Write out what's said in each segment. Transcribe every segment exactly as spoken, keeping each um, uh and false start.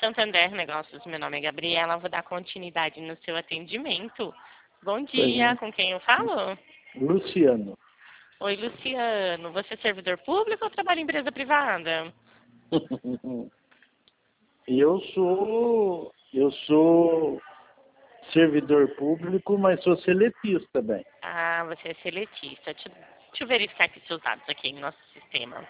Santander Negócios. Meu nome é Gabriela, vou dar continuidade no seu atendimento. Bom Pois dia, não. com quem eu falo? Luciano. Oi, Luciano. Você é servidor público ou trabalha em empresa privada? Eu sou, eu sou servidor público, mas sou seletista também. Ah, você é seletista. Deixa, deixa eu verificar aqui seus dados aqui em nosso sistema.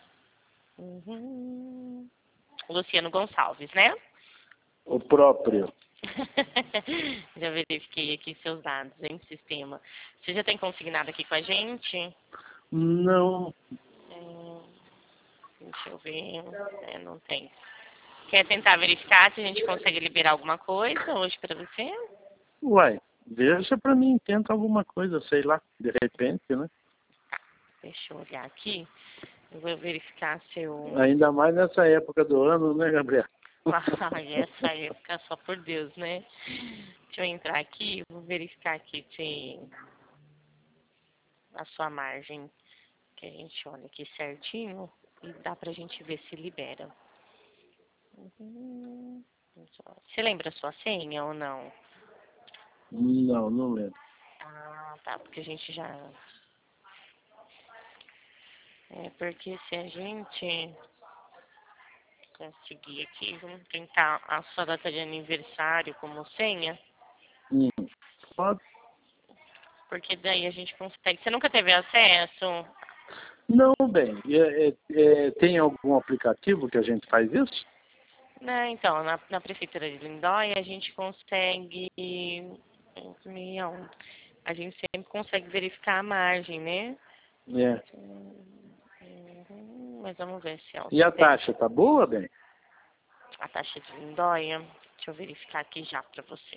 Uhum. Luciano Gonçalves, né? O próprio. Já verifiquei aqui seus dados em sistema. Você já tem consignado aqui com a gente? Não, Hum, deixa eu ver. É, não tem. Quer tentar verificar se a gente consegue liberar alguma coisa hoje para você? uai, veja pra mim, tenta alguma coisa, sei lá, de repente, né? Deixa eu olhar aqui. Eu vou verificar seu... Ainda mais nessa época do ano, né, Gabriel? Ai, essa época só por Deus, né? Deixa eu entrar aqui, vou verificar aqui se a sua margem, que a gente olha aqui certinho e dá pra gente ver se libera. Uhum. Você lembra a sua senha ou não? Não, não lembro. Ah, tá, porque a gente já... É, porque se a gente conseguir aqui, vamos tentar a sua data de aniversário como senha, Hum. Pode? porque daí a gente consegue... Você nunca teve acesso? Não, bem, é, é, é, tem algum aplicativo que a gente faz isso? Né, então, na, na Prefeitura de Lindóia a gente consegue... A gente sempre consegue verificar a margem, né? É. Uhum, mas vamos ver se é o E a sistema. taxa tá boa, bem? A taxa de Lindóia. Deixa eu verificar aqui já pra você.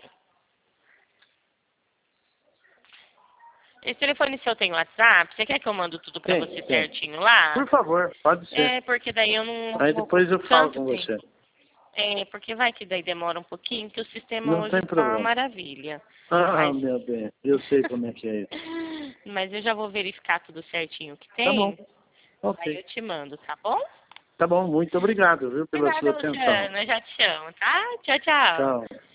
Esse telefone seu tem WhatsApp? Você quer que eu mando tudo pra Tem, você tem. certinho lá? Por favor, pode ser. É, porque daí eu não Aí vou depois eu falo tanto com você. tempo. É, porque vai que daí demora um pouquinho, que o sistema Não hoje tem está uma problema. maravilha. Ah, Mas, meu bem, eu sei como é que é isso. mas eu já vou verificar tudo certinho que Tá bom, tem, aí ok. eu te mando, tá bom? Tá bom, muito obrigado, viu, De pela sua nada, atenção. Luciana, eu já te chamo, tá? Tchau, tchau. Tchau.